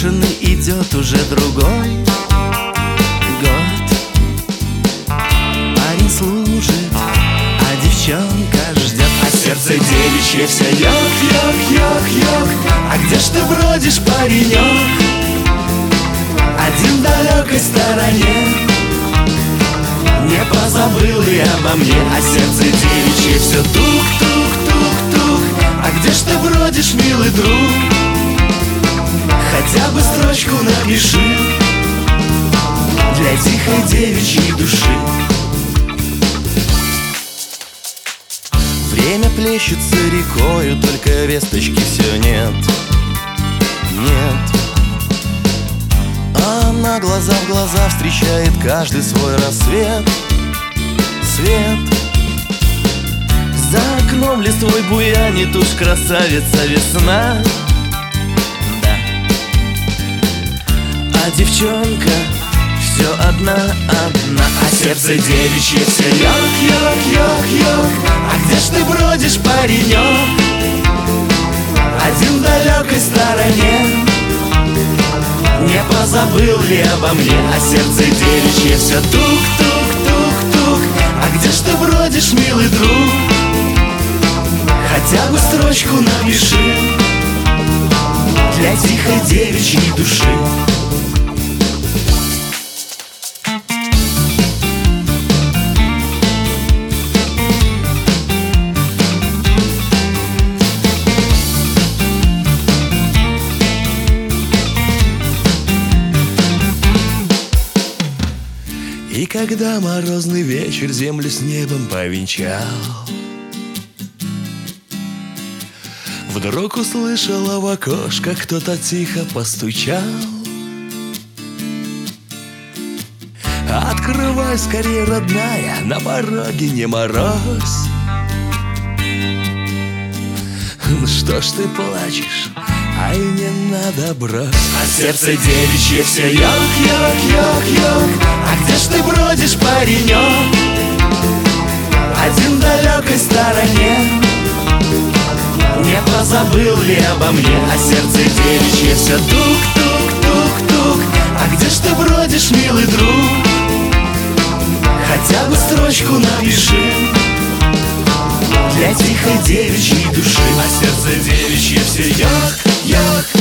бешеный идет уже другой год. Парень служит, а девчонка ждет, а сердце девичье все ёк, ёк, ёк, ёк. А где ж ты бродишь, паренек? Один в далекой стороне. Не позабыл ли обо мне, а сердце девичье все тук, тук, тук, тук. А где ж ты бродишь, милый друг? Хотя бы строчку напиши для тихой девичьей души. Время плещется рекою, только весточки все нет, нет. А она глаза в глаза встречает каждый свой рассвет, свет. За окном листвой буянит уж красавица весна, да. А девчонка все одна, одна. А сердце девичье все ёк, ёк, ёк, ёк. А где ж ты бродишь, паренек? Один в далекой стороне. Не позабыл ли обо мне, а сердце девичье все тук, тук, тук, тук. А где ж ты бродишь, милый друг? Хотя бы строчку напиши для тихой девичьей души. И когда морозный вечер землю с небом повенчал, вдруг услышала в окошко, кто-то тихо постучал. Открывай скорее, родная, на пороге не мороз. Что ж ты плачешь? Ай, не надо, брось. А сердце девичье все ёк, ёк, ёк, ёк. А где ж ты бродишь, паренек? Один в далекой стороне. Не позабыл ли обо мне, а сердце девичье все тук, тук, тук, тук. А где ж ты бродишь, милый друг? Хотя бы строчку напиши для тихой девичьей души. А сердце девичье все ёк, ёк.